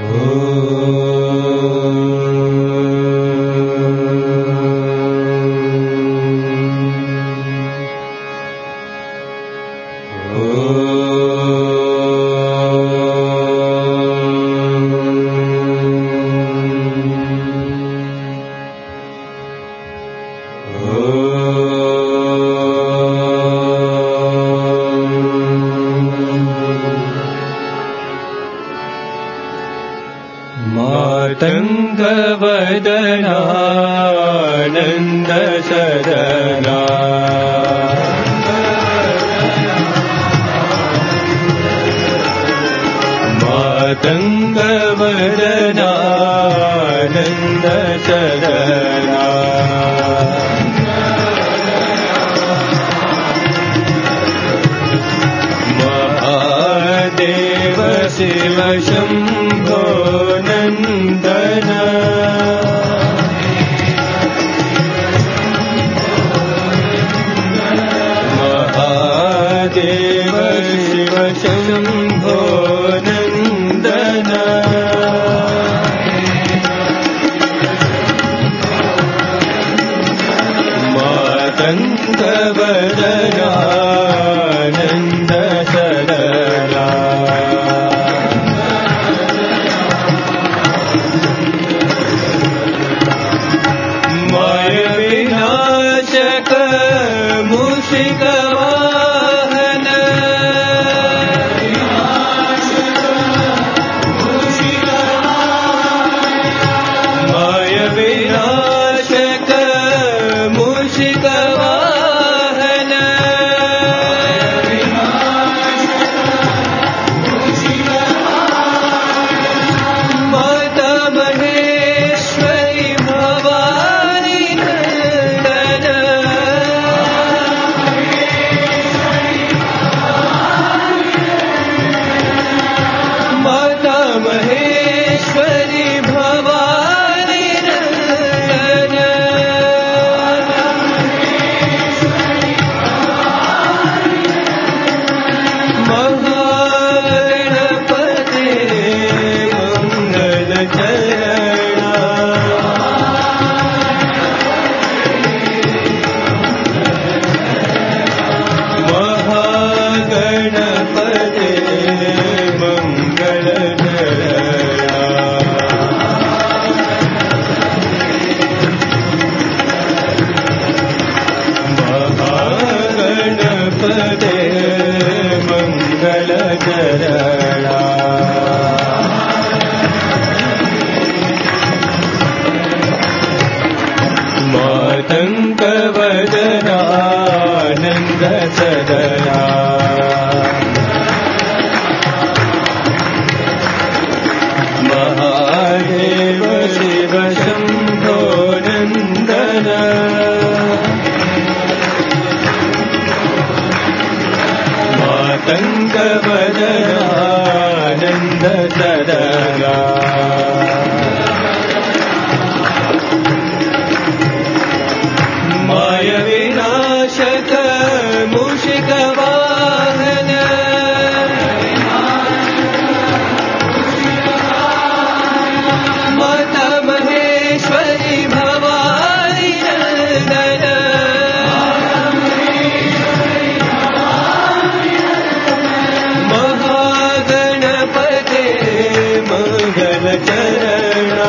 मातङ्गवदनानन्द सदना मातङ्गवदनानन्द सदना महादेव शिव शम्भो नन्दन महादेव शिव शम्भो नन्दन मातङ्गवदनानन्द सदना मायविनाशक मूषिकवाहन मायविनाशक मूषिकवाहन माता महेश्वरी भवानी नन्दन माता महेश्वरी भवानी नन्दन महागणपते मंगलचरणा महागणपते मंगलचरणा महागणपते मंगलचरणा मातङ्गवदनानन्द सदना महादेव शिव शम्भो नन्दन मातङ्गवदनानन्द सदना मायविनाशक मूषिकवाहन माता महेश्वरी भवानी नन्दन महागणपते मंगलचरणा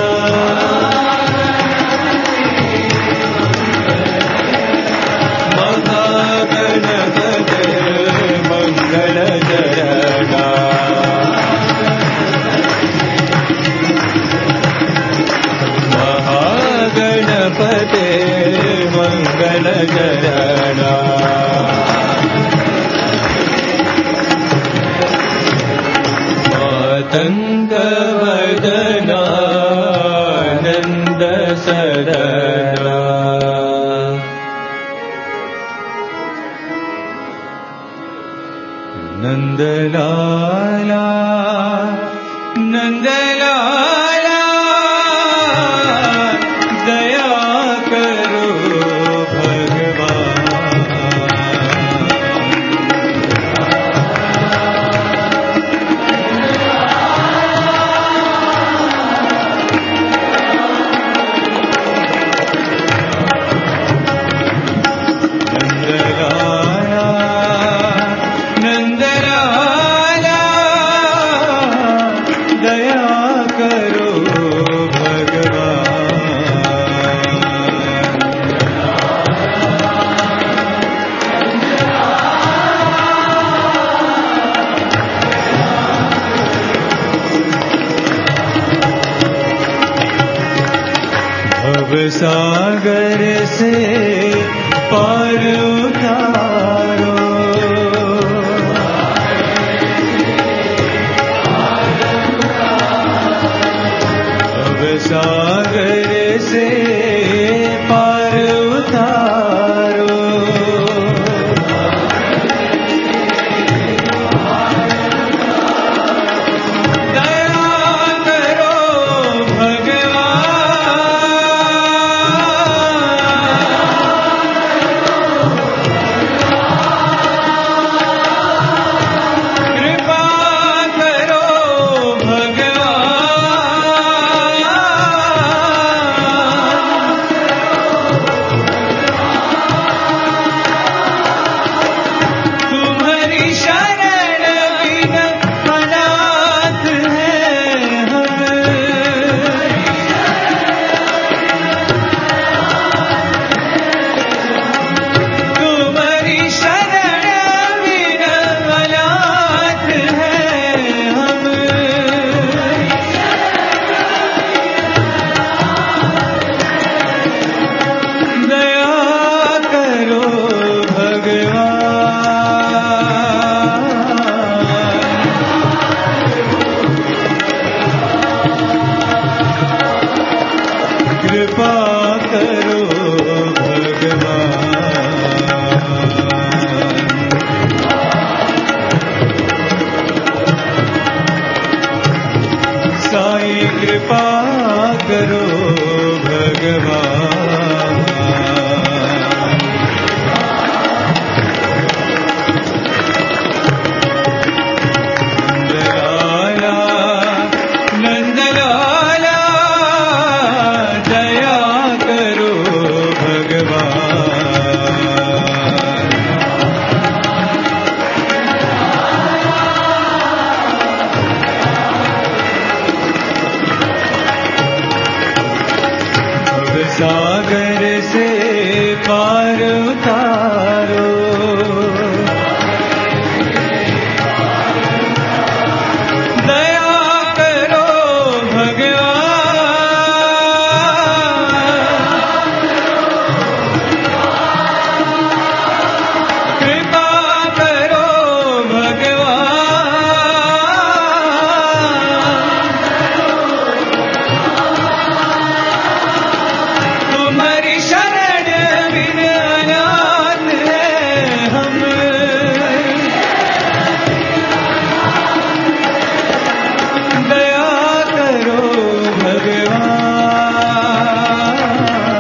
महागणपते मंगलचरणा महागणपते मंगलचरणा मातङ्गवदनानन्द सदना नन्दलाला नन्दलाला दया करो भगवान सागर से पार उतारो, अब सागर से पार उतारो, सागर से पार उतारो, दया करो भगवान, कृपा करो भगवान, तुम्हारी शरण बिन अनाथ हैं हम, दया करो भगवान,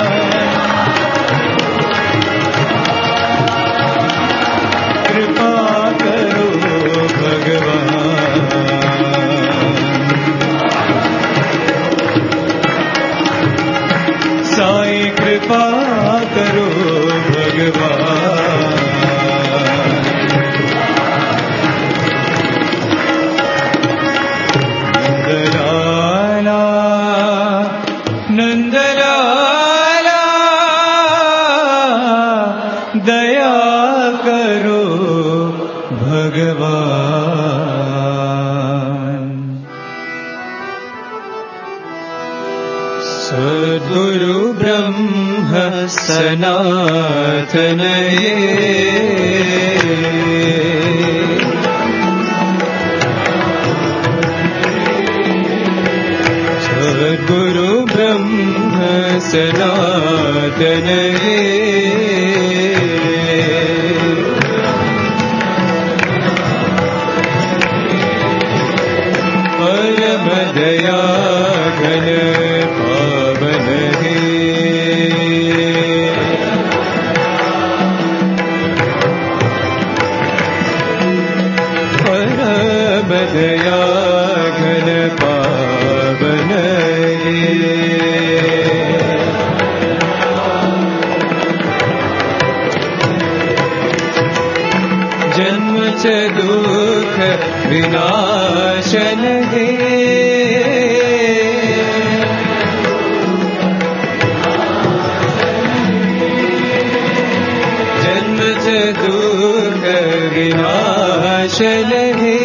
कृपा करो भगवान, साईं कृपा करो भगवान, नंदलाला नंदलाला दया करो भगवान, सद्गुरु ब्रह्म सनातन सद्गुरु ब्रह्म सनातन परम दया घन पावन परम दया घन पावन जन्म च दुख विनाशन हे, जन्म च दुख विनाशन हे,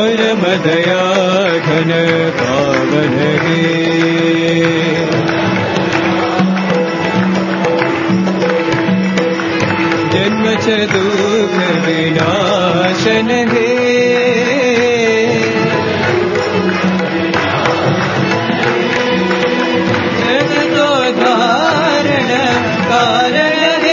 परम दया घन पावन हे जन्म च दुख विनाशन हे जगतोद्धारण कारण हे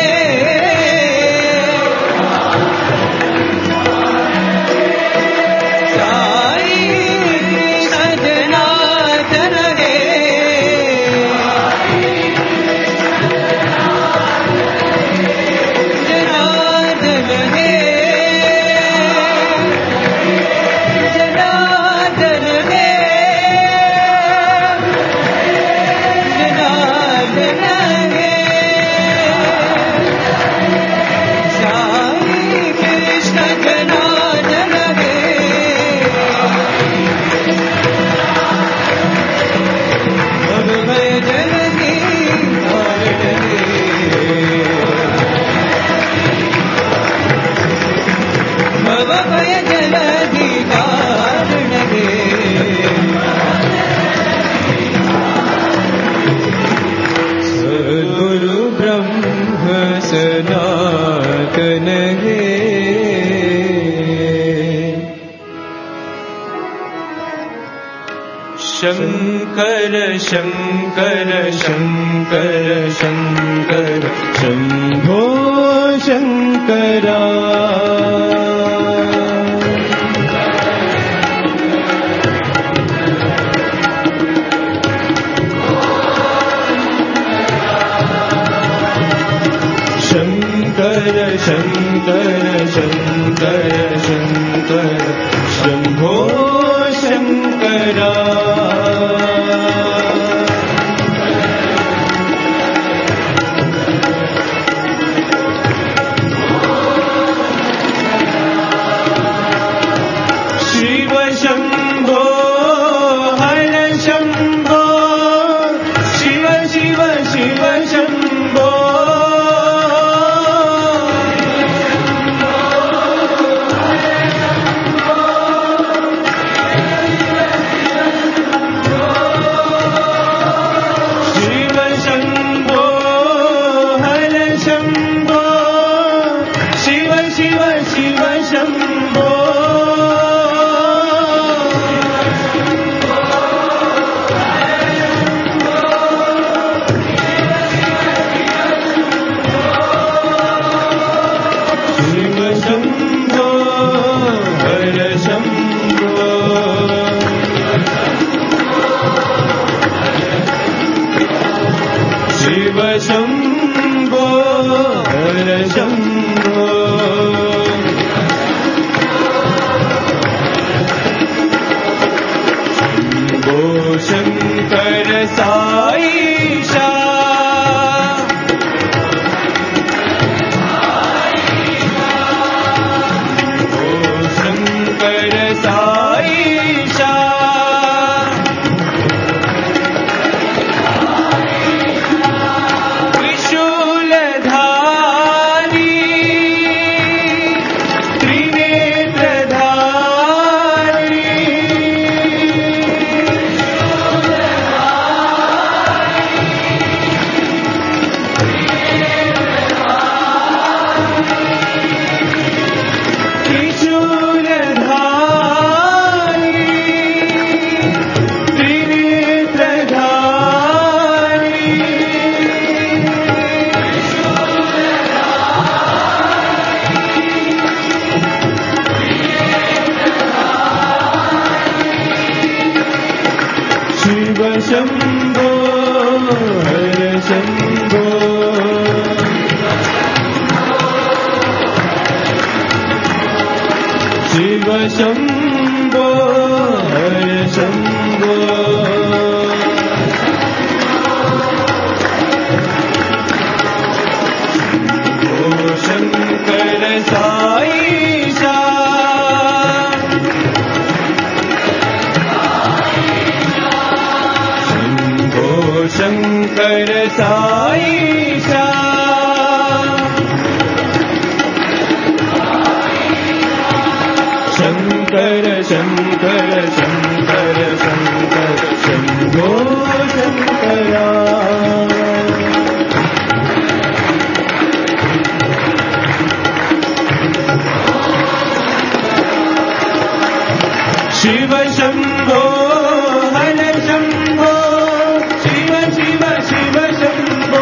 शंकर शंकर शंकर शंकर शंभो शंकरा शंकर शंकर शंकर शंकर शंभो शंकरा शिव शंभो हर शंभो शिव शिव शिव शंभो शिव शंभो हर शंभो शंभो शंकर साईशा शंभो शंकर साईशा शंभो हर शंभो शिव शंभो हर शंभो शंभो शंकर साईशा शंकर साईशा शंकर शङ्कर शङ्कर शङ्कर शम्भो शङ्करा शिव शम्भो हर शम्भो शिव शिव शिव शम्भो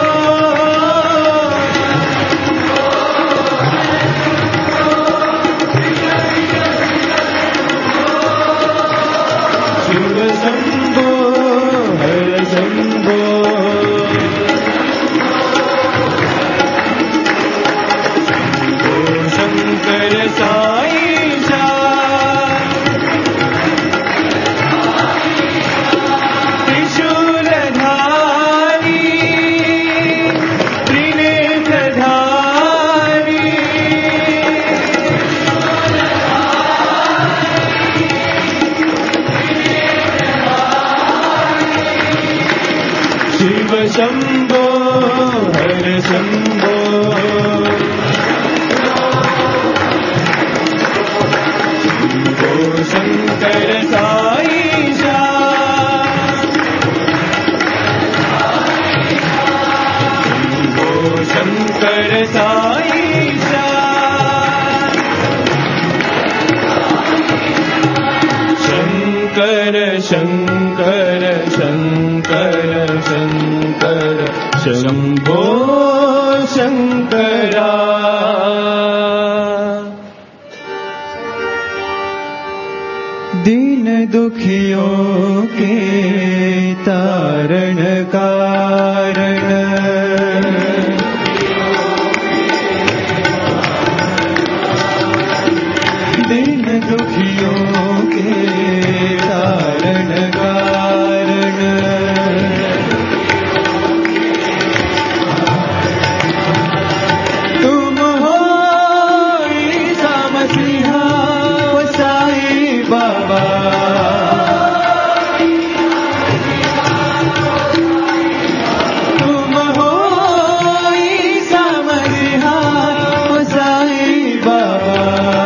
शिव शम्भो हर शम्भो शम्भो शङ्कर साईशा शिव शम्भो हर शम्भो शम्भो शङ्कर साईशा शम्भो शङ्कर साईशा शङ्कर शङ्कर शङ्कर शङ्कर शम्भो शङ्करा दीन दुखियों के तारण कारण दीन दुखियों के तारण कारण तुम हो ईसा मसीहा साईं बाबा तुम हो ईसा मसीहा साईं बाबा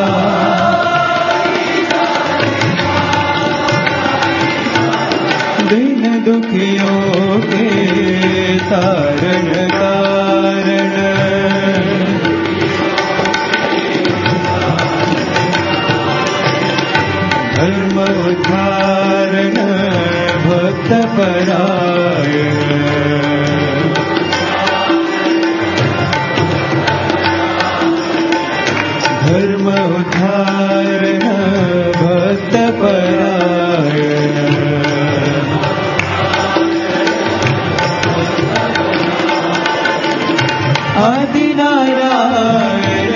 दीन दुखियों के तारण कारण धर्म उद्धारण भक्त परायण धर्म उद्धारण भक्त परायण आदि नारायण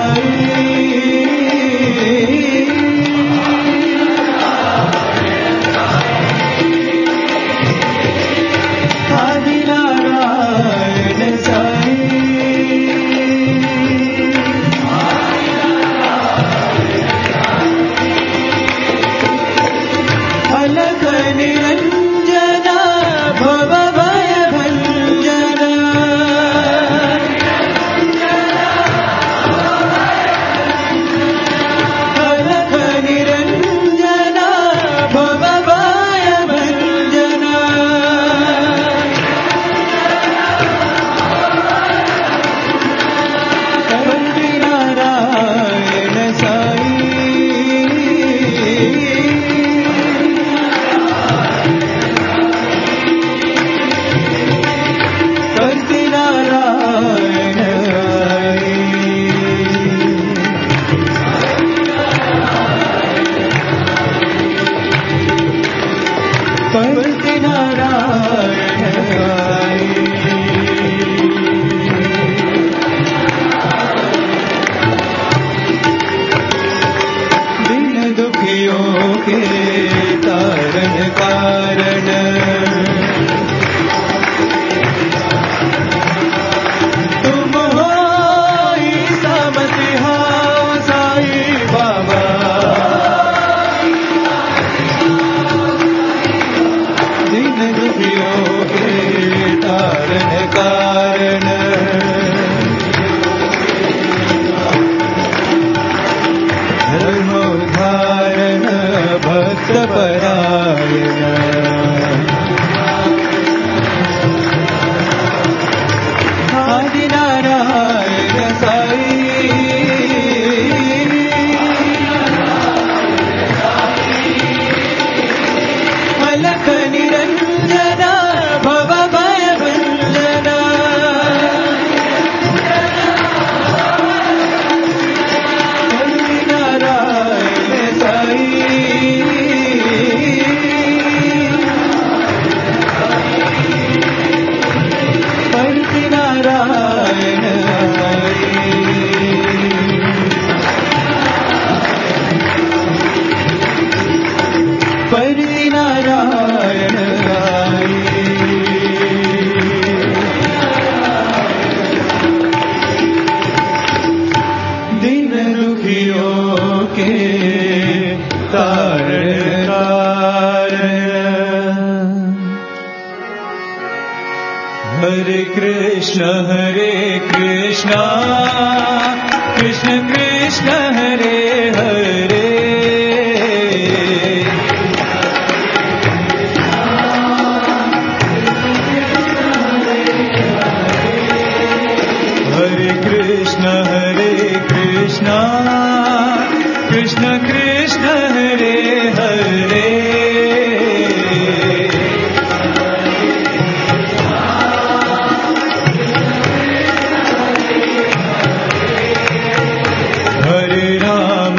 आदि नारायण अलग निरंजन भव भय भंजन अलग निरंजन भव भय भंजन वंदे नारायण वंदे नारायण वंदे नारायण दीन दुखियों के तारण कारण तुम हो ईसा मसीहा साईं बाबा दीन दुखियों के तारण कारण धर्म उद्धारण भक्तपरायण आदिनारायण साई अलख निरंजना भव भय वंदना आदिनारायण साई नारायण परिति नारायण दिन दुखियों के तारणहार हरे कृष्ण कृष्ण कृष्ण हरे हरे हरे कृष्ण कृष्ण कृष्ण हरे हरे हरे राम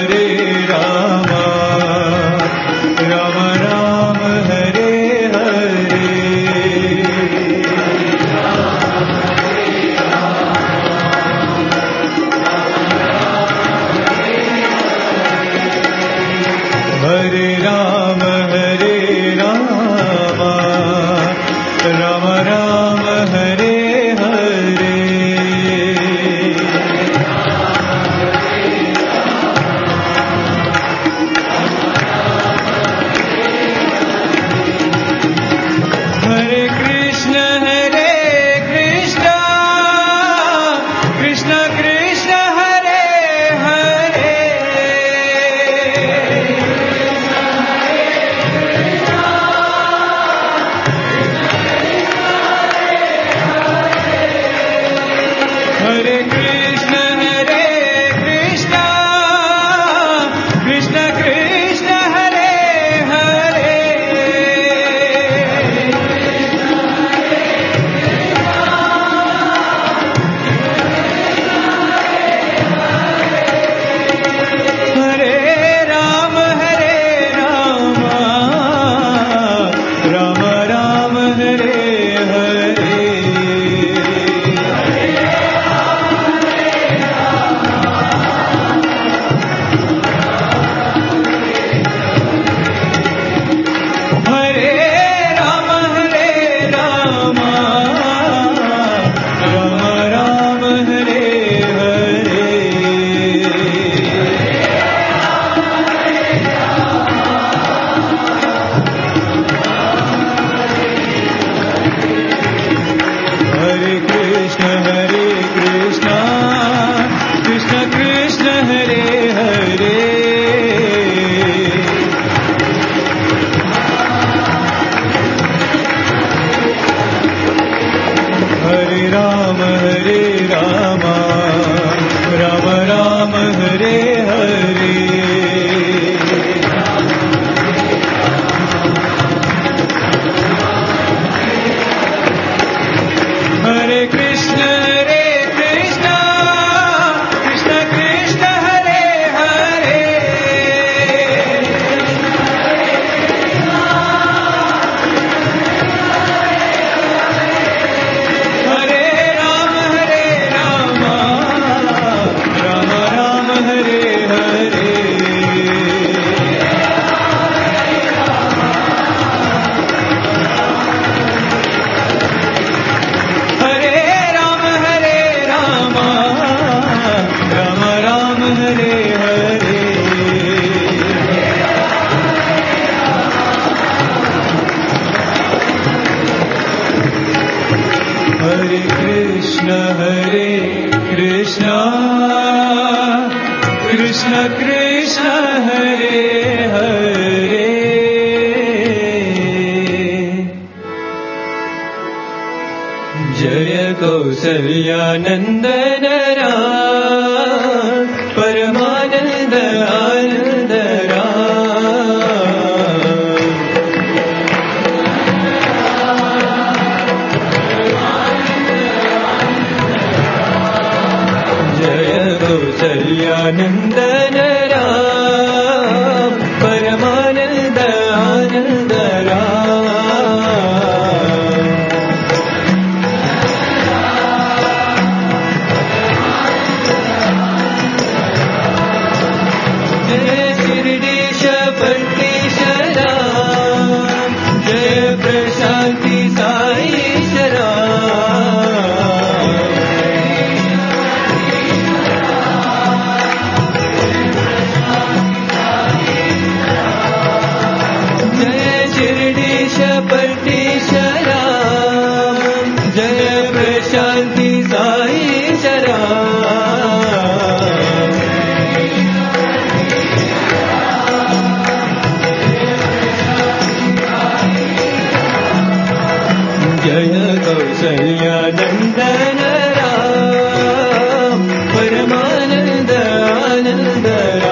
राम राम हरे हरे हरे राम राम राम हरे हरे हरे कृष्ण कृष्ण कृष्ण हरे हरे हरे कृष्ण कृष्ण कृष्ण हरे हरे हरे राम राम राम हरे हरे हरे राम राम राम हरे हरे हरे कृष्ण कृष्ण कृष्ण हरे हरे हरे राम राम राम हरे हरे हरे कृष्ण कृष्ण कृष्ण हरे हरे हरे राम राम राम हरे हरे कृष्ण कृष्ण हरे हरे कौसल्यानन्दन राम परमानन्द आनन्द कौसल्यानन्दन राम परमानन्द आनन्द जय शिरडीश पट्टीश राम जय प्रशान्ति साईश पट्टीश राम जय प्रशान्ति साईश जय कौसल्यानन्दन राम परमानन्द आनन्द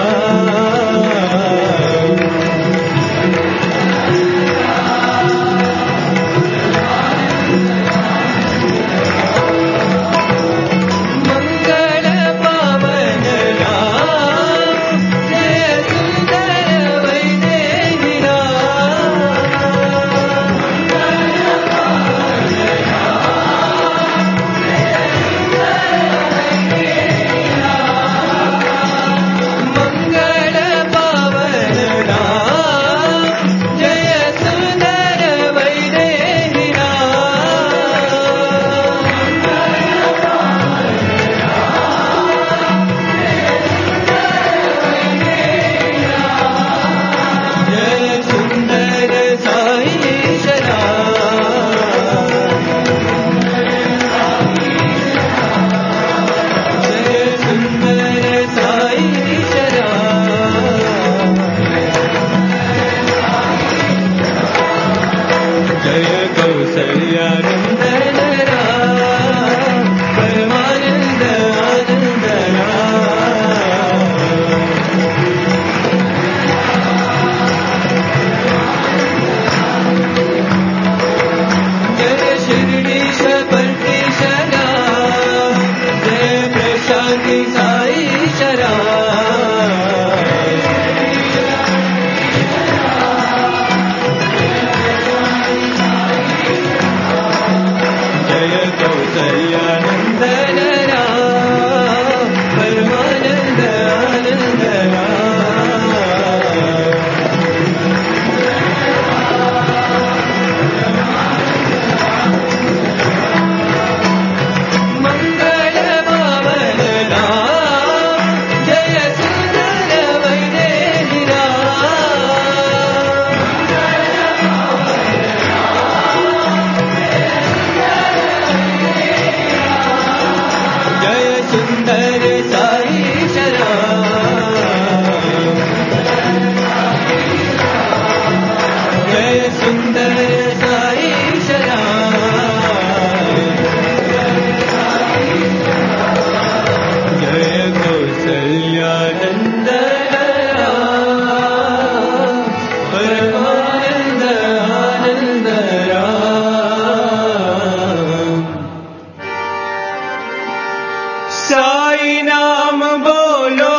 साई नाम बोलो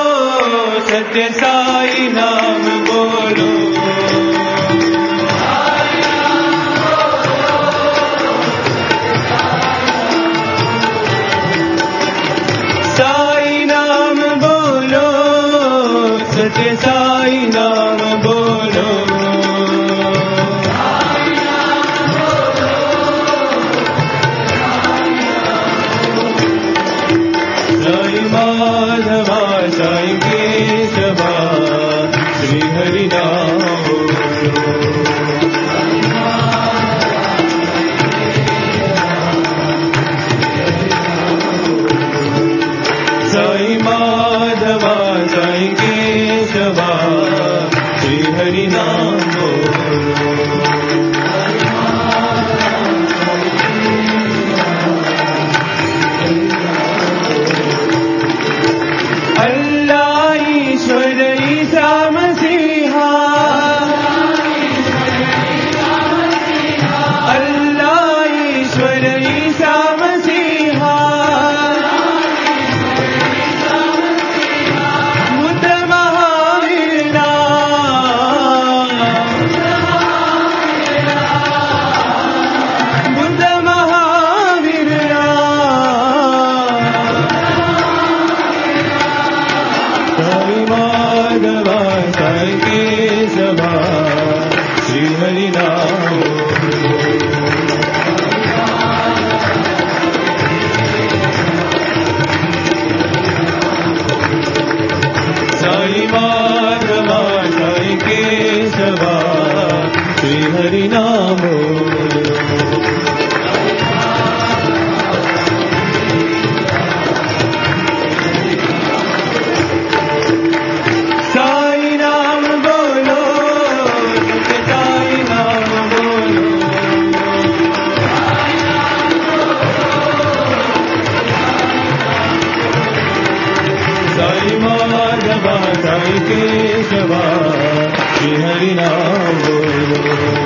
सत्य साई नाम बोलो साई नाम बोलो सत्य साई नाम बोलो माधवा साई केशवा श्री हरि नाम साई माधवा साई केशवा श्री हरि नाम हरि नाम बोलो। साई नाम बोलो, साई नाम बोलो। साई माधवा साई केशवा श्री हरि नाम बोलो।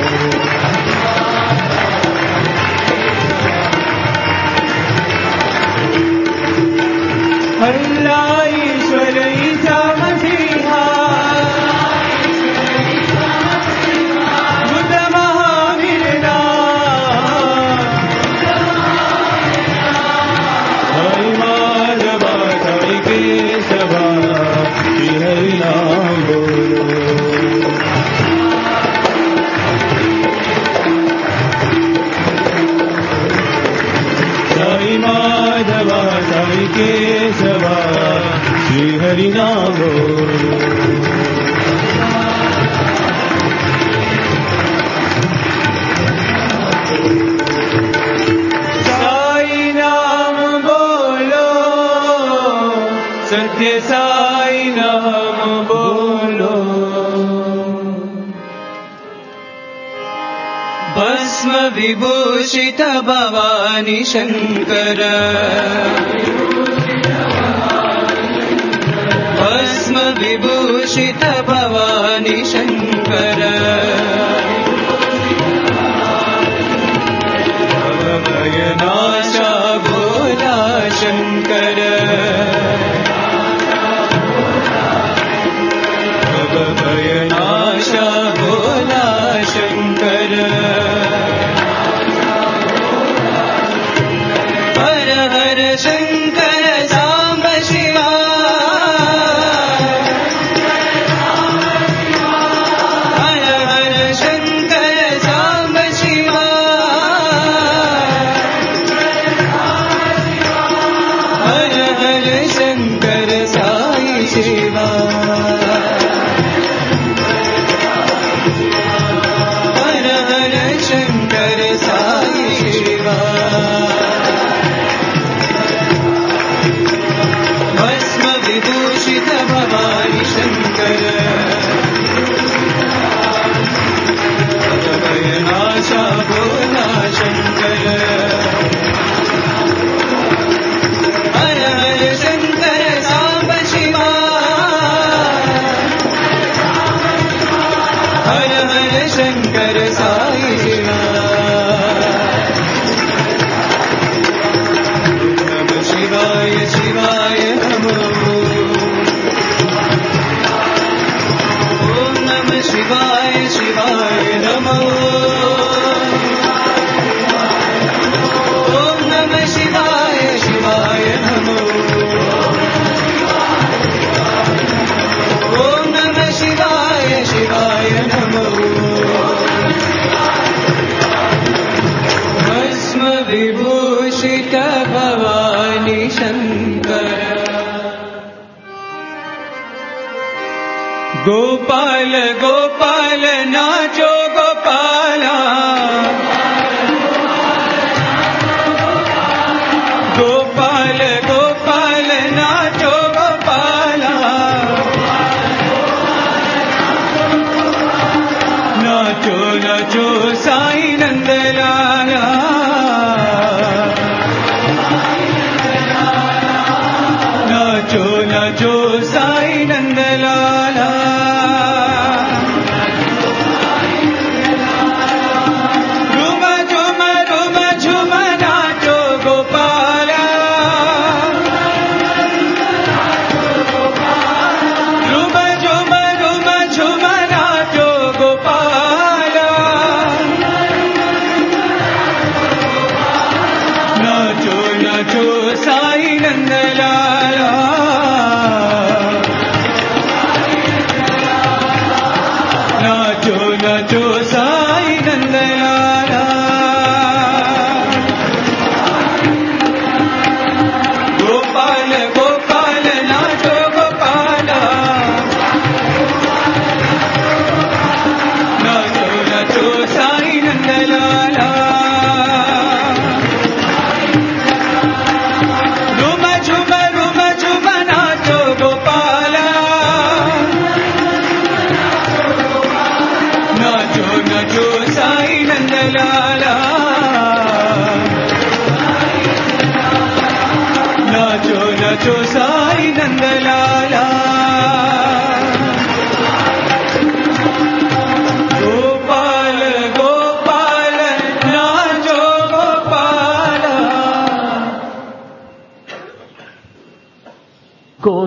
अल्लाह ईश्वर ईसा मसीहा बुद्ध महावीर साई माधवा साई केशवा श्री हरि नाम बोलो। साई माधवा साई केशवा श्री हरि नाम बोलो। साई नाम बोलो, सत्य साई नाम बोलो। भस्म विभूषित भवानी शंकर, भस्म विभूषित भवानी शंकर। भवभयनाशा भोला शंकर, भवभयनाशा भोला शंकर। हर हर शंकर सांब शिवा, हर हर शंकर सांब शिवा, हर हर शंकर साई शिवा, हर हर शंकर साई शिवा। भस्म विभूषित भवानी शंकर, भवभयनाशा भोला शंकर। हर हर शंकर सांब शिवा, हर हर शंकर साई शिवा। नमः शिवाय शिवाय नमो, ओम नमः शिवाय शिवाय नमो, ओम नमः शिवाय शिवाय नमो, ओम नमः शिवाय शिवाय नमो। भस्म विभूषित भवानी शंकर, गोपाल गोपाल नाचो गोपाला, गोपाल गोपाल नाचो गोपाला, नाचो नाचो साई नंदलाला, नाचो नाचो साई नंदलाला। झूम झूम झूम झूम नाचो गोपाला, झूम झूम झूम झूम नाचो गोपाला।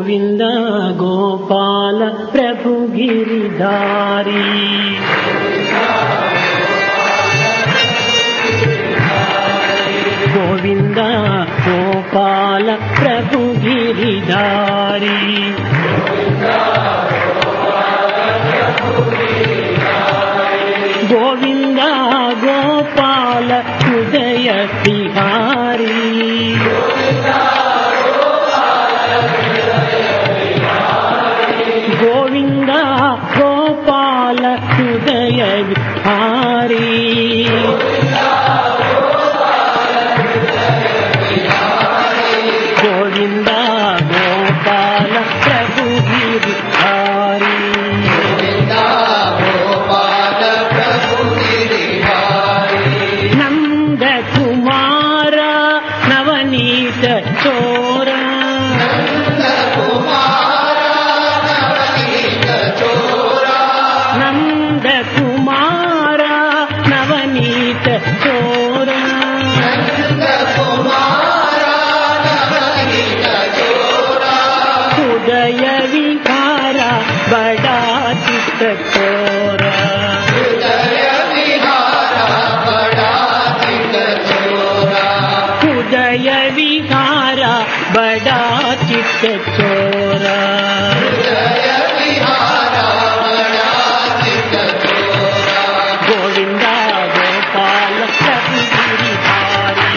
గోవింద గోపాల ప్రభు గిరిధారి గోవింద గోపాల ప్రభు గిరిధారి గోవింద గోపాల హృదయ విహారీ గోవింద గోపాల హృదయ విహారీ గోవింద గోపాల ప్రభు గిరిధారి నంద కుమార నవనీత చోర నంద కుమార నవనీత చోర హృదయ విహార బడా చిత్త చోర హృదయ విహార బడా చిత్త చోర గోవింద గోపాల ప్రభు గిరిధారి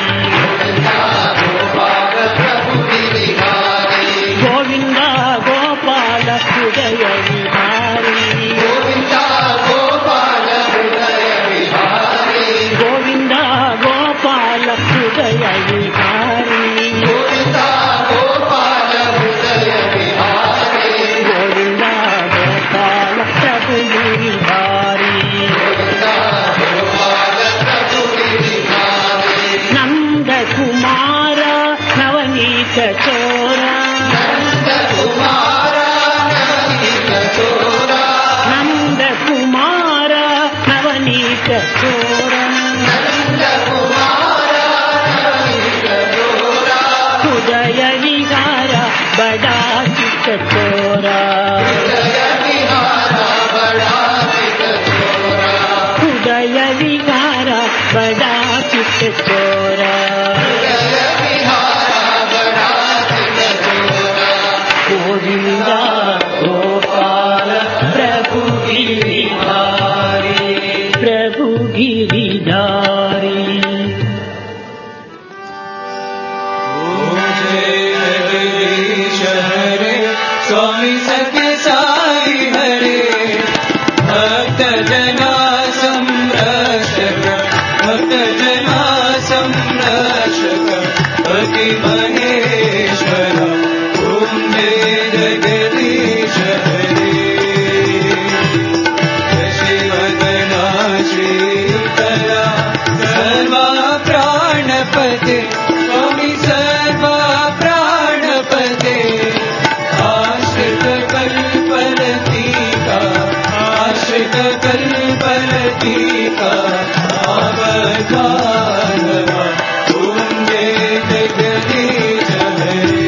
గోవింద గోపాల హృదయ విహారీ గోవింద గోపాల హృదయ విహారీ గోవింద గోపాల హృదయ విహారీ గోవింద గోపాల ప్రభు గిరిధారి నంద కుమార నవనీత చోర నంద కుమార నవనీత చోర హృదయ విహార బడా చిత్త చోర హృదయ విహార బడా చిత్త చోర గోవింద గోపాల ప్రభు గిరిధారి ప్రభు గిరిధారి स्वामी सत्य साई हरे भक्त जना संरक्षक भक्त जना संरक्षक पति महेश्वर ओम जय जगदीश हरे शिवगणा श्रीकला सर्वा प्राणपते स्वामी सर्वा प्राणपते आश्रित कल्पलतीका आवधानवा ओम जय जगदीश हरे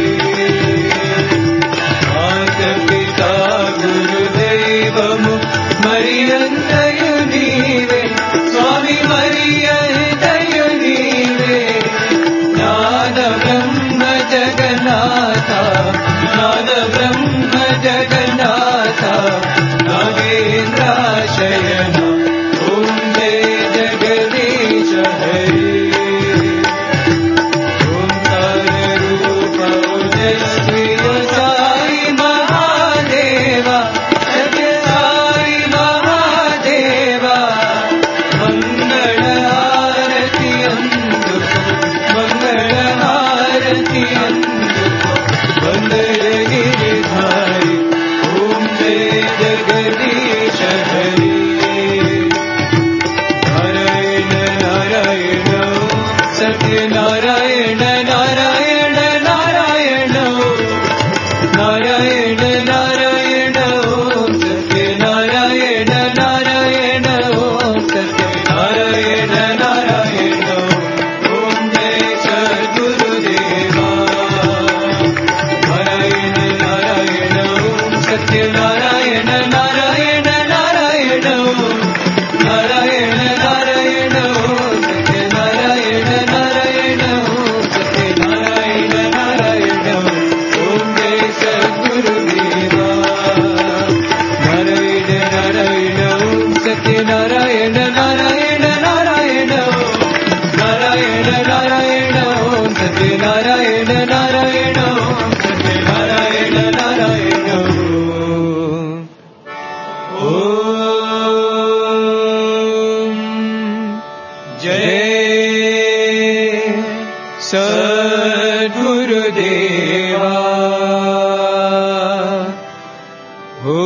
माता पिता गुरुदेवमु मरियन्तयु नीवे स्वामी मरियन्तयु नीवे ज्ञान ब्रह्म जगन्नाथ ज्ञान ब्रह्म जगन्नाथ नागेन्द्र शयन ओम जय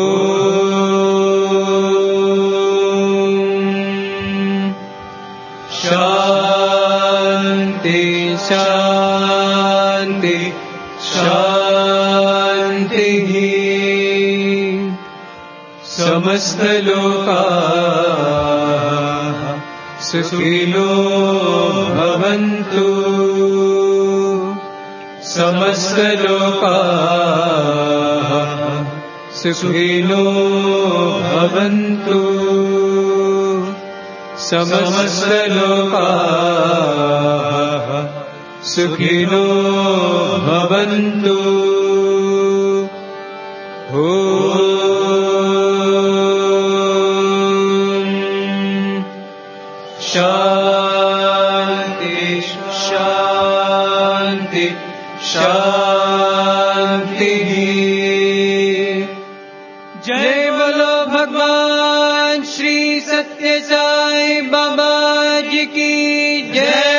शांति शांति शांति समस्त लोकाः सुखिनो भवन्तु समस्त लोकाः सुखिनो भवन्तु समस्त लोकाः सुखिनो भवन्तु शांति शांति शांति जय बोलो भगवान श्री सत्य साई बाबा जी की जय।